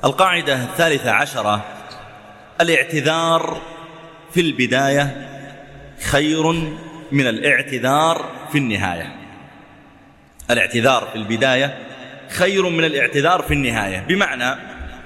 القاعدة 13: الاعتذار في البداية خير من الاعتذار في النهاية. الاعتذار في البداية خير من الاعتذار في النهاية، بمعنى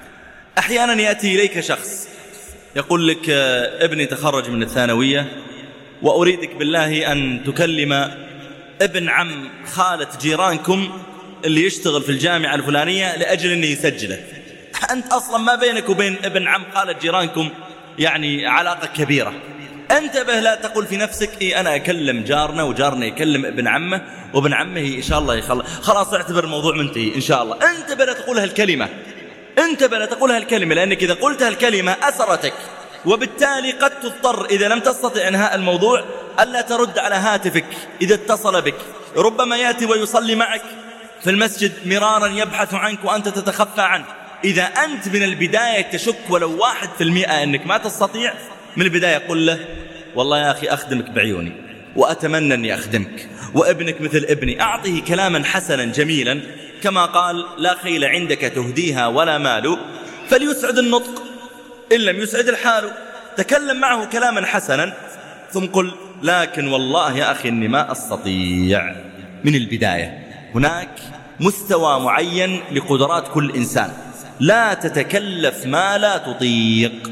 أحيانا يأتي إليك شخص يقول لك ابني تخرج من الثانوية وأريدك بالله أن تكلم ابن عم خالة جيرانكم اللي يشتغل في الجامعة الفلانية لأجل أنه يسجله. أنت أصلا ما بينك وبين ابن عم خالة جيرانكم يعني علاقة كبيرة. انتبه، لا تقول في نفسك أنا أكلم جارنا وجارنا يكلم ابن عمه وابن عمه إن شاء الله يخلص، خلاص اعتبر الموضوع منتهي إن شاء الله. انتبه لا تقولها الكلمة، انتبه لا تقولها الكلمة، لأنك إذا قلتها الكلمة أثرتك، وبالتالي قد تضطر إذا لم تستطع إنهاء الموضوع ألا ترد على هاتفك إذا اتصل بك. ربما يأتي ويصلي معك في المسجد مرارا يبحث عنك وأنت تتخفى عنه. إذا أنت من البداية تشك ولو 1% أنك ما تستطيع، من البداية قل له والله يا أخي أخدمك بعيوني وأتمنى أني أخدمك وابنك مثل ابني. أعطيه كلاما حسنا جميلا، كما قال لا خيل عندك تهديها ولا مال، فليسعد النطق إن لم يسعد الحال. تكلم معه كلاما حسنا ثم قل لكن والله يا أخي أني ما أستطيع. من البداية هناك مستوى معين لقدرات كل إنسان، لا تتكلف ما لا تطيق.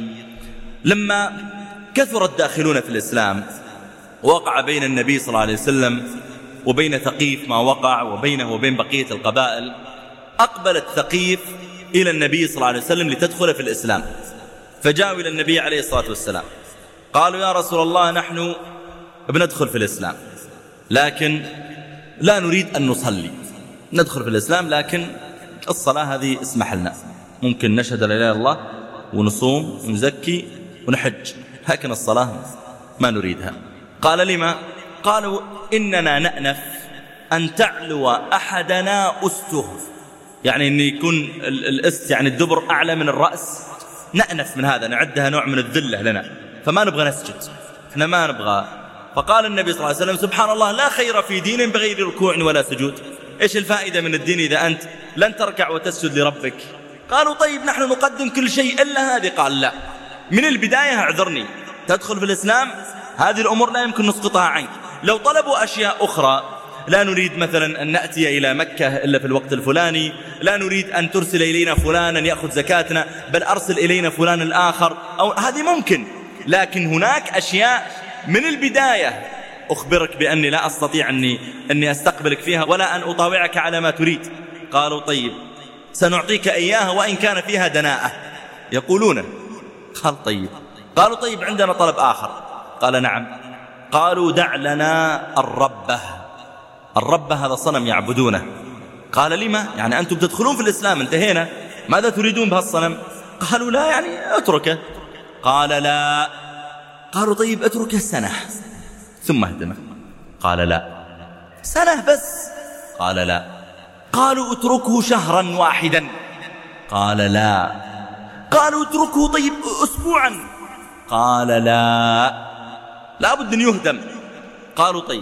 لما كثر الداخلون في الإسلام وقع بين النبي صلى الله عليه وسلم وبين ثقيف ما وقع وبينه وبين بقية القبائل، أقبلت ثقيف إلى النبي صلى الله عليه وسلم لتدخل في الإسلام، فجاءوا إلى النبي عليه الصلاة والسلام قالوا يا رسول الله نحن بندخل في الإسلام لكن لا نريد أن نصلي، ندخل في الإسلام لكن الصلاة هذه اسمح لنا، ممكن نشهد لا إله إلا الله ونصوم ونزكي ونحج، لكن الصلاة ما نريدها. قال لما؟ قالوا إننا نأنف أن تعلو أحدنا أسته، يعني أن يكون الأست يعني الدبر أعلى من الرأس، نأنف من هذا، نعدها نوع من الذلة لنا، فما نبغى نسجد، احنا ما نبغى. فقال النبي صلى الله عليه وسلم سبحان الله لا خير في دين بغير ركوع ولا سجود. إيش الفائدة من الدين إذا أنت لن تركع وتسجد لربك؟ قالوا طيب نحن نقدم كل شيء إلا هذه. قال لا، من البداية اعذرني، تدخل في الإسلام هذه الأمور لا يمكن نسقطها عنك. لو طلبوا أشياء أخرى، لا نريد مثلا أن نأتي إلى مكة إلا في الوقت الفلاني، لا نريد أن ترسل إلينا فلانا يأخذ زكاتنا، بل أرسل إلينا فلان الآخر، أو هذه ممكن. لكن هناك أشياء من البداية أخبرك بأني لا أستطيع أني أستقبلك فيها ولا أن أطاوعك على ما تريد. قالوا طيب سنعطيك إياها وإن كان فيها دناءة يقولون. قال طيب. قالوا طيب عندنا طلب آخر. قال نعم. قالوا دع لنا الربة. الربة هذا صنم يعبدونه. قال لما؟ يعني أنتم تدخلون في الإسلام انتهينا، ماذا تريدون بهالصنم؟ قالوا لا يعني اتركه. قال لا. قالوا طيب اتركه سنة ثم اهدمه. قال لا. سنة بس؟ قال لا. قالوا اتركه شهرا واحدا. قال لا. قالوا اتركه طيب أسبوعا. قال لا، لا بد أن يهدم. قالوا طيب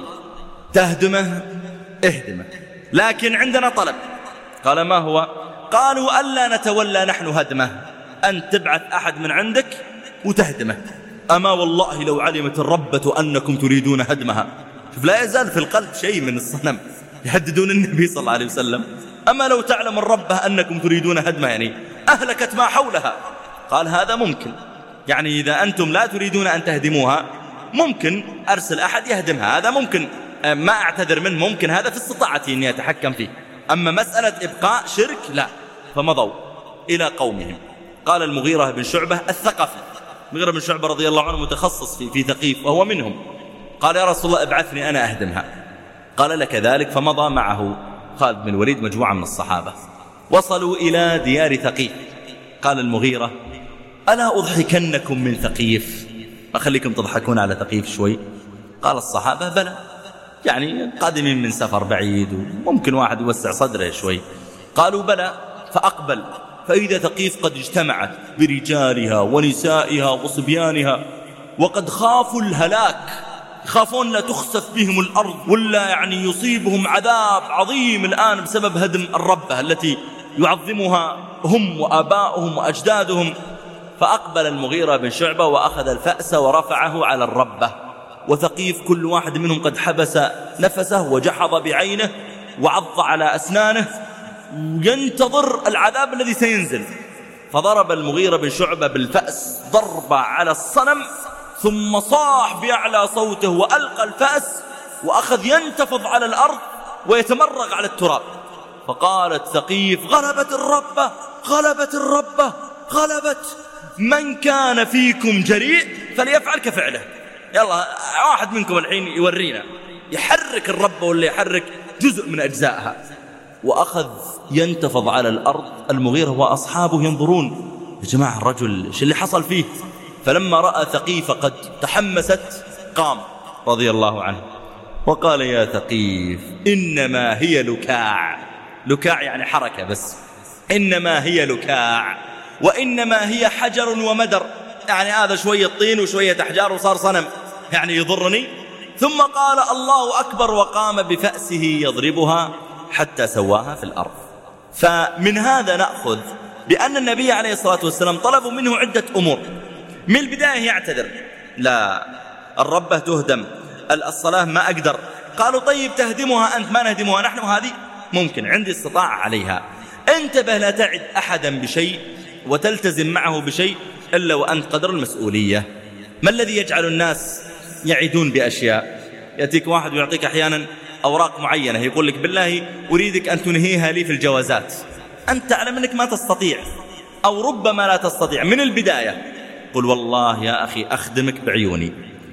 تهدمه اهدمه، لكن عندنا طلب. قال ما هو؟ قالوا ألا نتولى نحن هدمه، أن تبعث أحد من عندك وتهدمه. أما والله لو علمت الربة أنكم تريدون هدمها. شوف لا يزال في القلب شيء من الصنم، يهددون النبي صلى الله عليه وسلم. أما لو تعلم الربة أنكم تريدون هدمها يعني أهلكت ما حولها. قال هذا ممكن، يعني إذا أنتم لا تريدون أن تهدموها ممكن أرسل أحد يهدمها، هذا ممكن، ما أعتذر منه، ممكن هذا في استطاعتي أني أتحكم فيه. أما مسألة إبقاء شرك لا. فمضوا إلى قومهم. قال المغيرة بن شعبة الثقفي، المغيرة بن شعبة رضي الله عنه متخصص في ثقيف وهو منهم. قال يا رسول الله ابعثني أنا أهدمها. قال لك ذلك. فمضى معه خالد بن الوليد مجموعة من الصحابة، وصلوا إلى ديار ثقيف. قال المغيرة ألا أضحكنكم من ثقيف؟ أخليكم تضحكون على ثقيف شوي؟ قال الصحابة بلى، يعني قادمين من سفر بعيد وممكن واحد يوسع صدره شوي. قالوا بلى. فأقبل فإذا ثقيف قد اجتمعت برجالها ونسائها وصبيانها، وقد خافوا الهلاك، يخافون لا تخسف بهم الأرض ولا يعني يصيبهم عذاب عظيم الآن بسبب هدم الربة التي يعظمها هم وآباؤهم وأجدادهم. فأقبل المغيرة بن شعبة وأخذ الفأس ورفعه على الربة، وثقيف كل واحد منهم قد حبس نفسه وجحظ بعينه وعض على أسنانه ينتظر العذاب الذي سينزل. فضرب المغيرة بن شعبة بالفأس ضربة على الصنم، ثم صاح بأعلى صوته وألقى الفأس وأخذ ينتفض على الأرض ويتمرغ على التراب. فقالت ثقيف: غلبت الربة، غلبت الربة، غلبت. من كان فيكم جريء فليفعل كفعله. يلا واحد منكم الحين يورينا، يحرك الربة ولا يحرك جزء من أجزائها. وأخذ ينتفض على الأرض. المغيرة وأصحابه ينظرون: يا جماعة الرجل إيش اللي حصل فيه؟ فلما رأى ثقيف قد تحمست قام رضي الله عنه وقال: يا ثقيف، إنما هي لكاع. لكاع يعني حركة بس. إنما هي لكاع، وإنما هي حجر ومدر، يعني هذا شوية طين وشوية أحجار وصار صنم يعني يضرني. ثم قال: الله أكبر، وقام بفأسه يضربها حتى سواها في الأرض. فمن هذا نأخذ بأن النبي عليه الصلاة والسلام طلبوا منه عدة أمور. من البداية يعتذر: لا، الربة تهدم، الصلاة ما أقدر. قالوا: طيب تهدمها أنت، ما نهدمها نحن، هذه ممكن، عندي استطاعة عليها. انتبه، لا تعد أحدا بشيء وتلتزم معه بشيء إلا وأنت قدر المسؤولية. ما الذي يجعل الناس يعيدون بأشياء؟ يأتيك واحد ويعطيك أحيانا أوراق معينة، يقول لك: بالله أريدك أن تنهيها لي في الجوازات. أنت تعلم أنك ما تستطيع أو ربما لا تستطيع. من البداية قل: والله يا أخي أخدمك بعيوني،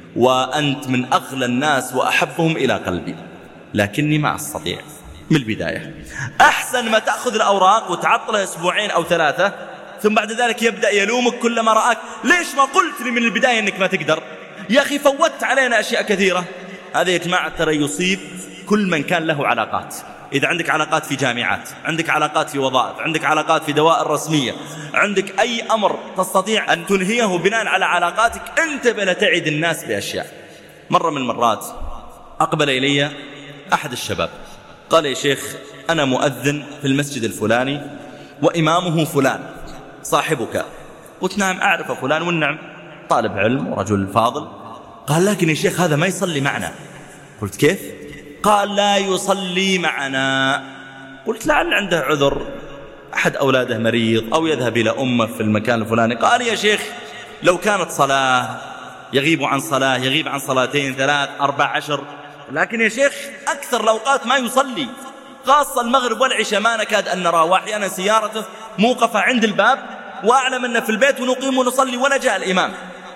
وأنت من أغلى الناس وأحبهم إلى قلبي، لكني ما أستطيع. من البداية أحسن ما تأخذ الأوراق وتعطلها أسبوعين أو 3، ثم بعد ذلك يبدأ يلومك كلما رآك: ليش ما قلت لي من البداية أنك ما تقدر؟ يا أخي فوتت علينا أشياء كثيرة. هذا يا جماعة ترى يصيب كل من كان له علاقات. إذا عندك علاقات في جامعات، عندك علاقات في وظائف، عندك علاقات في دوائر رسمية، عندك أي أمر تستطيع أن تنهيه بناء على علاقاتك، انتبه لا تعد الناس بأشياء. مرة من المرات أقبل إلي أحد الشباب قال: يا شيخ، أنا مؤذن في المسجد الفلاني وإمامه فلان صاحبك. قلت: نعم أعرف فلان، والنعم طالب علم ورجل فاضل. قال: لكن يا شيخ هذا ما يصلي معنا. قلت: كيف؟ قال: لا يصلي معنا. قلت: لعل عنده عذر، أحد أولاده مريض أو يذهب إلى أمه في المكان الفلاني. قال: يا شيخ لو كانت صلاة يغيب عن صلاة، يغيب عن صلاتين 3 14، لكن يا شيخ أكثر الأوقات ما يصلي، خاصة المغرب والعشاء ما نكاد أن نراه، وأحيانا سيارته موقفة عند الباب وأعلم أنه في البيت ونقيم ونصلي ولا جاء الإمام.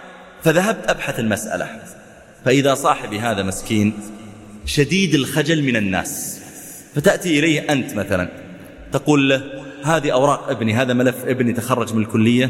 فذهبت أبحث المسألة، فإذا صاحبي هذا مسكين شديد الخجل من الناس، فتأتي إليه أنت مثلا تقول له: هذه أوراق ابني، هذا ملف ابني تخرج من الكلية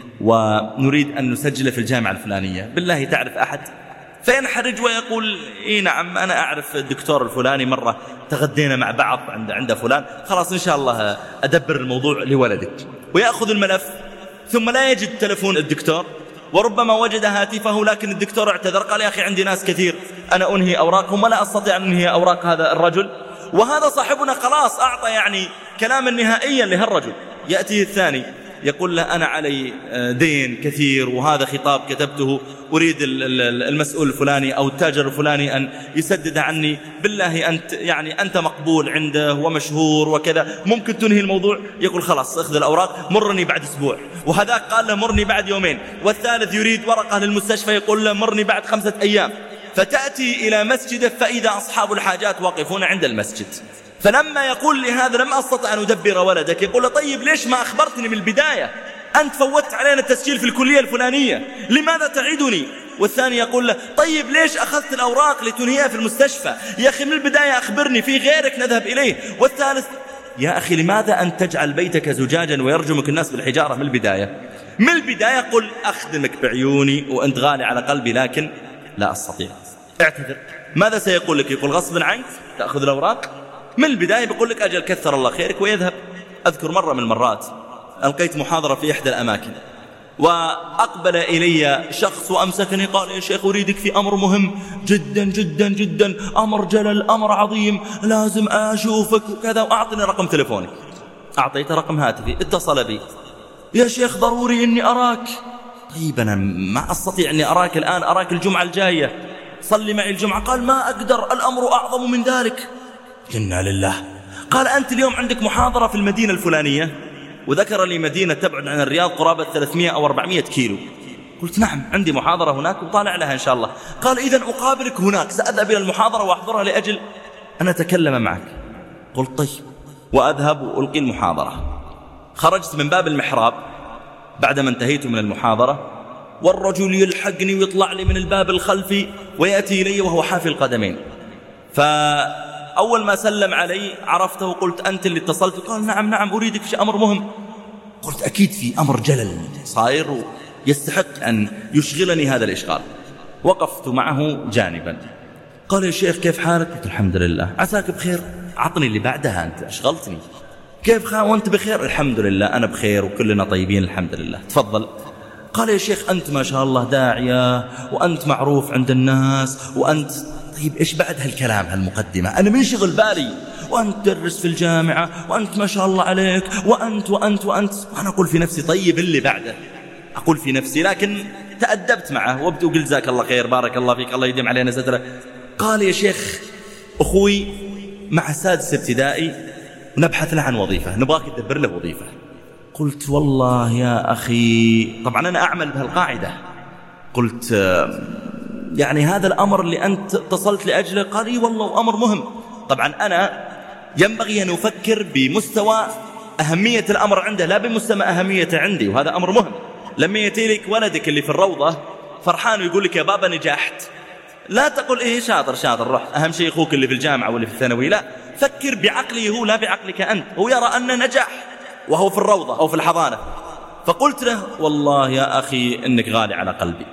ونريد أن نسجله في الجامعة الفلانية، بالله تعرف أحد؟ فينحرج ويقول: إيه نعم أنا أعرف الدكتور الفلاني، مرة تغدينا مع بعض عند فلان، خلاص إن شاء الله أدبر الموضوع لولدك. ويأخذ الملف ثم لا يجد تلفون الدكتور، وربما وجد هاتفه لكن الدكتور اعتذر، قال: يا أخي عندي ناس كثير أنا أنهي أوراقهم ولا أستطيع أن أنهي أوراق هذا الرجل. وهذا صاحبنا خلاص أعطى يعني كلاما نهائيا لهالرجل. يأتيه الثاني يقول له: أنا علي دين كثير وهذا خطاب كتبته، أريد المسؤول الفلاني أو التاجر الفلاني أن يسدد عني، بالله أنت يعني أنت مقبول عنده ومشهور وكذا، ممكن تنهي الموضوع؟ يقول: خلاص اخذ الأوراق، مرني بعد أسبوع. وهذاك قال له: مرني بعد يومين. والثالث يريد ورقة للمستشفى، يقول له: مرني بعد 5 أيام. فتأتي إلى مسجده فإذا أصحاب الحاجات واقفون عند المسجد. فلما يقول لهذا: لم أستطع أن أدبر ولدك، يقول له: طيب ليش ما أخبرتني من البداية؟ أنت فوتت علينا التسجيل في الكلية الفلانية، لماذا تعيدني؟ والثاني يقول له: طيب ليش أخذت الأوراق لتنهيها في المستشفى؟ يا أخي من البداية أخبرني، في غيرك نذهب إليه. والثالث: يا أخي لماذا أن تجعل بيتك زجاجا ويرجمك الناس بالحجارة من البداية؟ من البداية قل: أخدمك بعيوني وأنت غالي على قلبي لكن لا أستطيع، اعتذر. ماذا سيقول لك؟ يقول: غصبا عنك تأخذ الأوراق؟ من البداية بيقول لك: أجل كثر الله خيرك ويذهب. أذكر مرة من المرات ألقيت محاضرة في إحدى الأماكن، وأقبل إلي شخص وأمسكني قال: يا شيخ أريدك في أمر مهم جدا جدا جدا، أمر جلل، أمر عظيم، لازم أشوفك وكذا، وأعطني رقم تلفونك. أعطيته رقم هاتفي، اتصل بي: يا شيخ ضروري إني أراك. طيب أنا ما أستطيع أني أراك الآن، أراك الجمعة الجاية، صلي معي الجمعة. قال: ما أقدر، الأمر أعظم من ذلك. إنا لله. قال: أنت اليوم عندك محاضرة في المدينة الفلانية، وذكر لي مدينة تبعد عن الرياض قرابة 300 أو 400 كيلو. قلت: نعم عندي محاضرة هناك وطالع لها إن شاء الله. قال: إذن أقابلك هناك، سأذهب إلى المحاضرة وأحضرها لأجل أن أتكلم معك. قلت: طيب. وأذهب وألقي المحاضرة. خرجت من باب المحراب بعدما انتهيت من المحاضرة، والرجل يلحقني ويطلع لي من الباب الخلفي ويأتي إلي وهو حافي القدمين. فأول ما سلم علي عرفته وقلت: أنت اللي اتصلت؟ قال: نعم نعم، أريدك في أمر مهم. قلت: أكيد في أمر جلل صاير يستحق أن يشغلني هذا الإشغال. وقفت معه جانبا. قال: يا شيخ كيف حالك؟ قلت: الحمد لله. عساك بخير؟ عطني اللي بعدها، أنت أشغلتني. كيف وأنت بخير؟ الحمد لله أنا بخير وكلنا طيبين الحمد لله. تفضل. قال: يا شيخ أنت ما شاء الله داعية، وأنت معروف عند الناس، وأنت طيب إيش بعد هالكلام هالمقدمة؟ أنا منشغل بالي، وأنت تدرس في الجامعة، وأنت ما شاء الله عليك، وأنت وأنت وأنت. وأنا أقول في نفسي طيب اللي بعده، أقول في نفسي، لكن تأدبت معه وقلت: جزاك الله خير، بارك الله فيك، الله يديم علينا ستره. قال: يا شيخ أخوي مع سادس ابتدائي ونبحث له عن وظيفة، نبغاك تدبر له وظيفة. قلت: والله يا أخي، طبعا أنا أعمل بهالقاعدة. قلت: يعني هذا الأمر اللي أنت اتصلت لأجله؟ قال: إي والله أمر مهم. طبعا أنا ينبغي أن أفكر بمستوى أهمية الأمر عنده، لا بمستوى أهميته عندي، وهذا أمر مهم. لما يأتي لك ولدك اللي في الروضة فرحان ويقول لك: يا بابا نجحت، لا تقول إيه شاطر شاطر روح، أهم شيء أخوك اللي في الجامعة واللي في الثانوي. لا، فكر بعقله هو لا بعقلك أنت. هو يرى أن نجح وهو في الروضة أو في الحضانة. فقلت له: والله يا أخي إنك غالي على قلبي،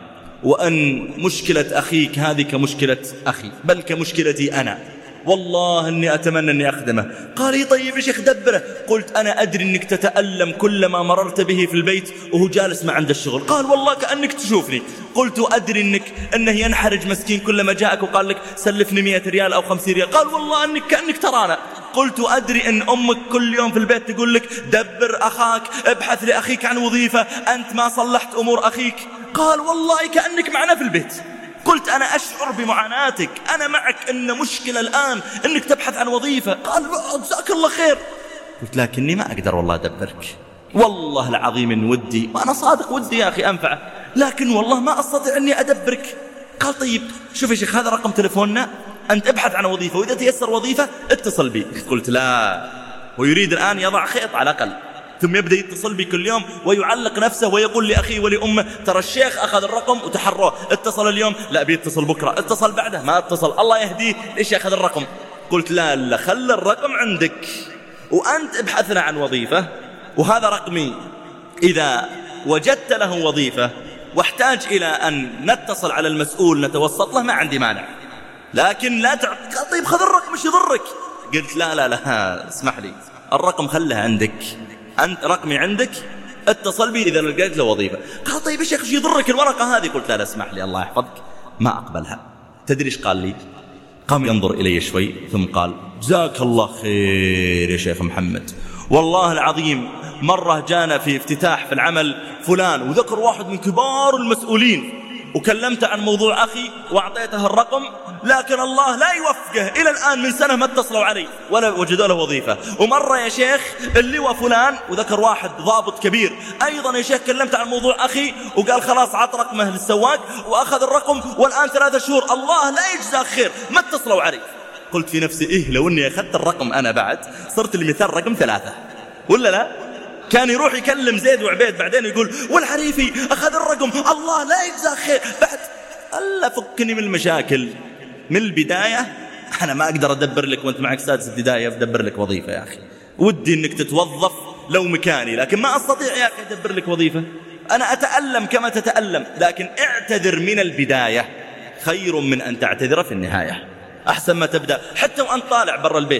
وأن مشكلة أخيك هذه كمشكلة أخي، بل كمشكلتي أنا، والله أني أتمنى أني أخدمه. قال لي: طيب يا شيخ دبره. قلت: أنا أدري أنك تتألم كلما مررت به في البيت وهو جالس ما عنده الشغل. قال: والله كأنك تشوفني. قلت: أدري أنه ينحرج مسكين كلما جاءك وقال لك سلفني 100 ريال أو 50 ريال. قال: والله كأنك ترانا. قلت: أدري أن أمك كل يوم في البيت تقول لك دبر أخاك، ابحث لأخيك عن وظيفة، أنت ما صلحت أمور أخيك. قال: والله كأنك معنا في البيت. قلت: أنا أشعر بمعاناتك، أنا معك، إن مشكلة الآن أنك تبحث عن وظيفة. قال: جزاك الله خير. قلت: لكني ما أقدر والله أدبرك، والله العظيم إن ودي، وأنا صادق ودي يا أخي أنفعه، لكن والله ما أستطيع أني أدبرك. قال: طيب شوف يا شيخ، هذا رقم تلفوننا، أنت ابحث عن وظيفة، وإذا تيسر وظيفة اتصل بي. قلت: لا، ويريد الآن يضع خيط على الأقل، ثم يبدأ يتصل بي كل يوم ويعلق نفسه ويقول لأخي ولأمه: ترى الشيخ أخذ الرقم وتحروه، اتصل اليوم، لا بيتصل بكرة، اتصل بعده ما اتصل، الله يهديه ليش يأخذ الرقم. قلت: لا لا، خل الرقم عندك وأنت ابحثنا عن وظيفة، وهذا رقمي، إذا وجدت له وظيفة واحتاج إلى أن نتصل على المسؤول نتوسط له ما عندي مانع، لكن لا قال: طيب خذ الرقم ايش يضرك؟ قلت: لا لا لا، اسمح لي، الرقم خله عندك، أنت رقمي عندك، اتصل بي إذا لقيت له وظيفة. قال: طيب يا شيخ ايش يضرك الورقة هذه؟ قلت: لا لا، اسمح لي الله يحفظك، ما أقبلها. تدري ايش قال لي؟ قام ينظر إلي شوي ثم قال: جزاك الله خير يا شيخ محمد، والله العظيم مرة جانا في افتتاح في العمل فلان، وذكر واحد من كبار المسؤولين، وكلمت عن موضوع أخي وأعطيته الرقم، لكن الله لا يوفقه، إلى الآن من سنة ما اتصلوا علي ولا وجدوا له وظيفة. ومرة يا شيخ اللواء فلان، وذكر واحد ضابط كبير أيضا يا شيخ، كلمت عن موضوع أخي وقال خلاص عط رقمه للسواق وأخذ الرقم، والآن 3 شهور الله لا يجزاك خير ما اتصلوا علي. قلت في نفسي: إيه لو أني أخذت الرقم أنا بعد صرت المثال رقم 3 ولا لا؟ كان يروح يكلم زيد وعبيد بعدين يقول: والحريفي أخذ الرقم الله لا يجزاك خير بعد. ألا فكني من المشاكل من البداية، أنا ما أقدر أدبر لك وأنت معك سادس ابتدائي أدبر لك وظيفة يا أخي، ودي أنك تتوظف لو مكاني، لكن ما أستطيع يا أخي أدبر لك وظيفة، أنا أتألم كما تتألم، لكن اعتذر من البداية خير من أن تعتذر في النهاية، أحسن ما تبدأ حتى وأنت طالع برا البيت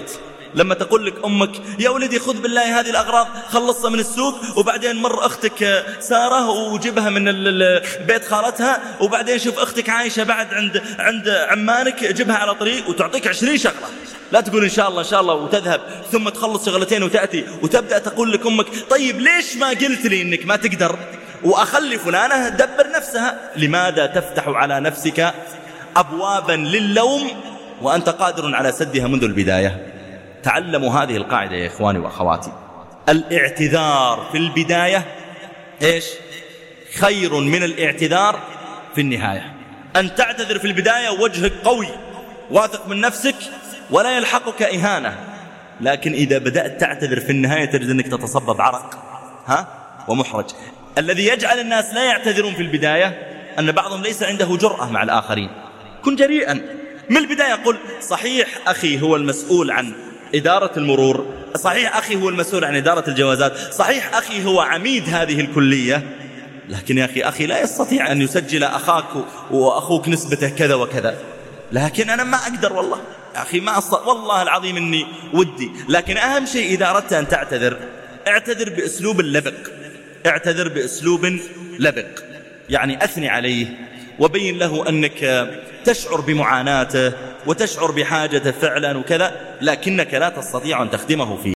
لما تقول لك أمك يا ولدي خذ بالله هذه الأغراض خلصها من السوق، وبعدين مر أختك سارة وجبها من بيت خالتها، وبعدين شوف أختك عايشة بعد عند عمانك جبها على طريق، وتعطيك 20 شغلة. لا تقول إن شاء الله إن شاء الله وتذهب ثم تخلص شغلتين وتأتي وتبدأ تقول لك أمك طيب ليش ما قلت لي إنك ما تقدر وأخلي فلانة تدبر نفسها؟ لماذا تفتح على نفسك أبوابا للوم وأنت قادر على سدها منذ البداية؟ تعلموا هذه القاعدة يا إخواني وأخواتي. الاعتذار في البداية إيش؟ خير من الاعتذار في النهاية. أن تعتذر في البداية وجهك قوي واثق من نفسك ولا يلحقك إهانة، لكن إذا بدأت تعتذر في النهاية تجد أنك تتصبب عرق ومحرج. الذي يجعل الناس لا يعتذرون في البداية أن بعضهم ليس عنده جرأة مع الآخرين. كن جريئا من البداية، قل صحيح أخي هو المسؤول عن إدارة المرور، صحيح أخي هو المسؤول عن إدارة الجوازات، صحيح أخي هو عميد هذه الكلية، لكن يا أخي لا يستطيع أن يسجل أخاك وأخوك نسبته كذا وكذا، لكن أنا ما أقدر والله يا أخي ما والله العظيم إني ودي. لكن أهم شيء إذا أردت أن تعتذر اعتذر بأسلوب لبق، اعتذر بأسلوب لبق، يعني أثني عليه وبين له أنك تشعر بمعاناته وتشعر بحاجته فعلا وكذا، لكنك لا تستطيع أن تخدمه فيه.